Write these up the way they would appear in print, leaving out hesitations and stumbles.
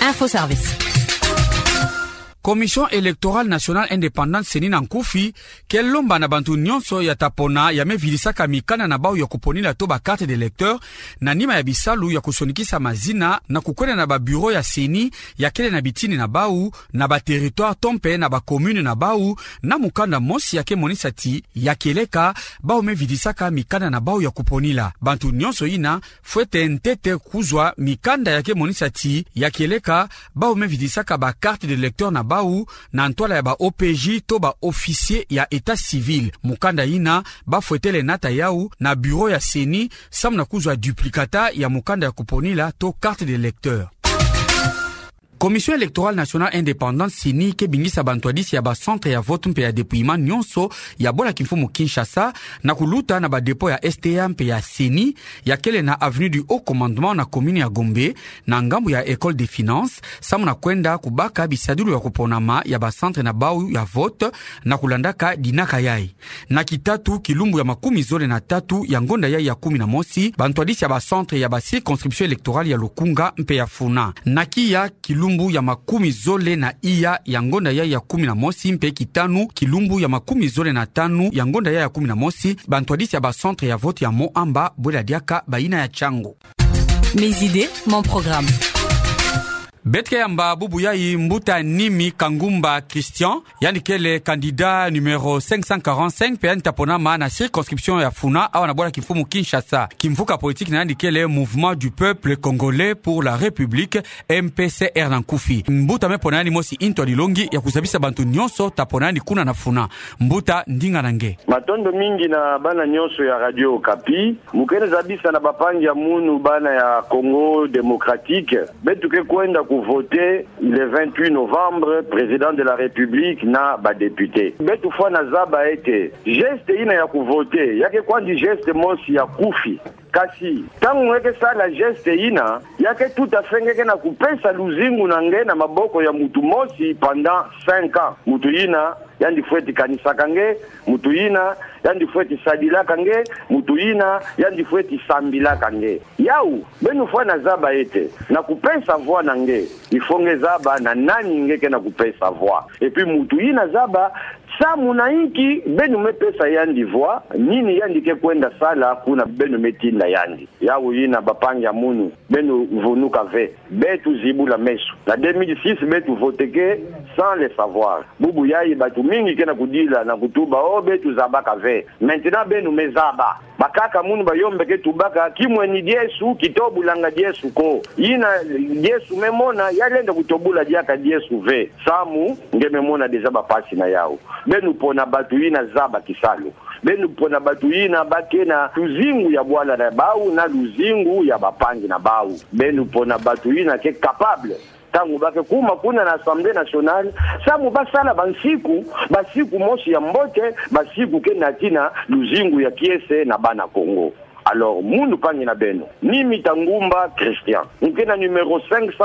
Info Service. Commission électorale nationale indépendante Seni Nankufi kelomba na bantu nyonso ya tapona ya mevilisaka mikana na bao ya kuponila to ba carte d'électeur na nima ya bisalu ya kusonikisa mazina na kukwenda na ba bureau ya Seni ya kele na bitini na bao na ba territoire tompe na ba commune na bao na mukanda mosi ya ke monisati ya keleka bao mevilisaka mikana na bao ya kuponila bantu nyonso ina fuete ntete kuzwa mikanda ya ke monisati ya keleka bao mevilisaka ba carte d'électeur na bao na ntwala ya ba OPJ to ba officier ya état civil mukanda ina ba fuetele nata yau na bureau ya Seni samna kuzwa duplicata ya mukanda ya kuponila to carte d'électeur. Commission électorale nationale indépendante Seni ke bingisa bantwadisi ya ba centre ya vote mpe ya dépouillement nyonso ya bola kimfumu Kinshasa na kuluta na ba dépôt ya STA mpe ya Seni ya kele na avenue du Haut Commandement na commune ya Gombe na ngambu ya école des finances samu na kwenda kubaka bisadulu ya kuponama ya ba centre na bau ya vote na kulandaka dinaka yai na kitatu kilumbu ya 13 ya ngonda yai ya 11 bantwadisi ya ba centre ya ba circonscription électorale ya Lukunga mpe ya Funa na kia kilumbu ya 10 na iya ya ngonda ya 11 mpe kitanu kilumbu ya 15 ya ngonda ya 11 bantwadisi ya ba centre ya vote ya Moamba bwela diaka baina ya Chango. Mes idées, mon programme. Betke yamba bubu yai mbuta nimi Kangumba Christian yani kele candidat numéro 545 pe antaponama na circonscription ya Funa awa na bola kifumu Kinshasa kimvuka politique na yani kele mouvement du peuple congolais pour la république MPCR Nankufi mbuta mepona yani mosi into dilongi ya kusabisa bantu nyonso taponani kuna na Funa mbuta ndinga nange matondo mingi na bana nyonso ya Radio Okapi mukene zabisa na bapangi ya munu bana ya Congo démocratique betuke kwenda voter le 28 novembre président de la République na ba député betu fwa na zaba ete geste ina ya kuvote yake kwandi geste mosi ya kufi kasi tangu mweke sala geste ina yake tutafengeke na kupesa luzingu na nge na maboko ya mutu mosi pendant 5 ans mutu ina yandi fueti kanisa kange mutu ina yandi fueti sadila kange mutu ina yandi fueti sambila kange yau benu fwa na zaba ete na kupesa voix na nge ifonge zaba na nani ngeke na kupesa voix et puis mutu ina zaba sa munaiki benu mepesa yandi voix nini yandi ke kwenda sala kuna benu metinda yandi yau ina bapangi ya munu benu vonuka ve betu zibula mesu na 2006 betu voteke sans le savoir bubu yai batu mingi kena kudila na kutuba o betu zabaka ve maintenant benu mezaba bakaka munu bayombeke tubaka kimweni Yesu kitobulanga Yesu ko ina Yesu memona yalenda kutobula diaka Yesu ve samu ngememona deja bapasi na yao benu pona batu ina zaba kisalo benu pona batu ina bakena luzingu ya bwala na bau na luzingu ya bapangi na bau benu pona batu ina ke capable tangu bake kuma kuna na Assemblée nationale samu basala basiku mosi ya mbote basiku ke natina luzingu ya kiese na bana Congo. Alors, mundu pangi na beno. Nimi Kangumba Christian. Mukena numéro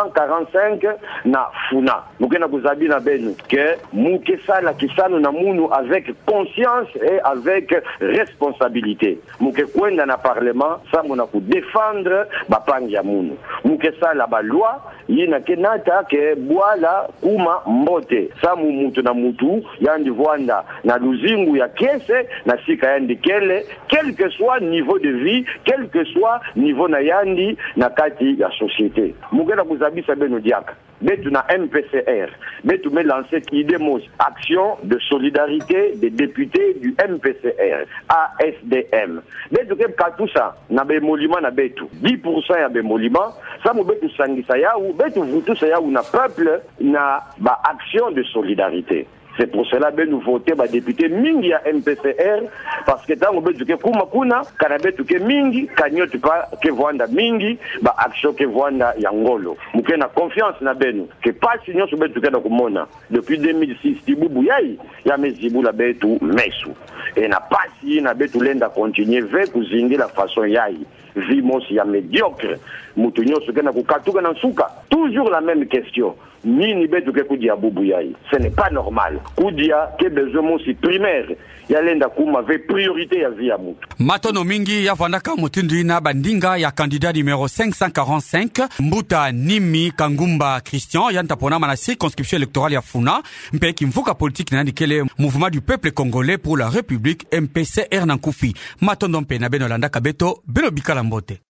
545 na Funa. Mukena kuzabi na beno. Que muke sala kisano na munu avec conscience et avec responsabilité. Muke kwenda na parlement, samu na ku défendre bapangi ya munu. Muke sala ba loi, yina kenata ke bwala kuma mbote. Samu mutu na mutu, yandi vwanda na luzingu ya kese, na sika yandi kele, quel que soit niveau de vie, quel que soit niveau na yandi na kati ya société. Mugena kuzabisa beno diaka betu na MPCR betu me lancer idemos action de solidarité des députés du MPCR ASDM betu ke katusa na bemolima na betu 10% ya bemolima sa mu betu sangisa yau betu vutusa yau na peuple na ba action de solidarité. C'est pour cela que nous votons les députés mingi à MPCR parce que tant que tu kuma kuna kanabetu ke mingi kanyotu pa ke vwanda mingi ba action ke vwanda yangolo muke na confiance na benu ke pas signon so betu kana kumona depuis 2006 tibubu yai ya mezibu la betu mesu et na pas si na betu lenda continuer ve kuzingi la façon yai vimos ya médiocre mutu nyoso kana kukatuka na suka toujours la même question nini betu ke kudia bubu yai. Ce n'est pas normal. Kudia ke besoin mosi primaire yalenda kuma ve priorité ya vie ya mutu. Matono mingi ya vandaka mutundu ina bandinga ya candidat numéro 545 Mbuta Nimi Kangumba Christian yanta ponama na circonscription électorale ya Funa mpeki mvuka politique na ndikele mouvement du peuple congolais pour la République MPCR Nankoufi. Matondo mpe na beno landa kabeto beno bikala mbote.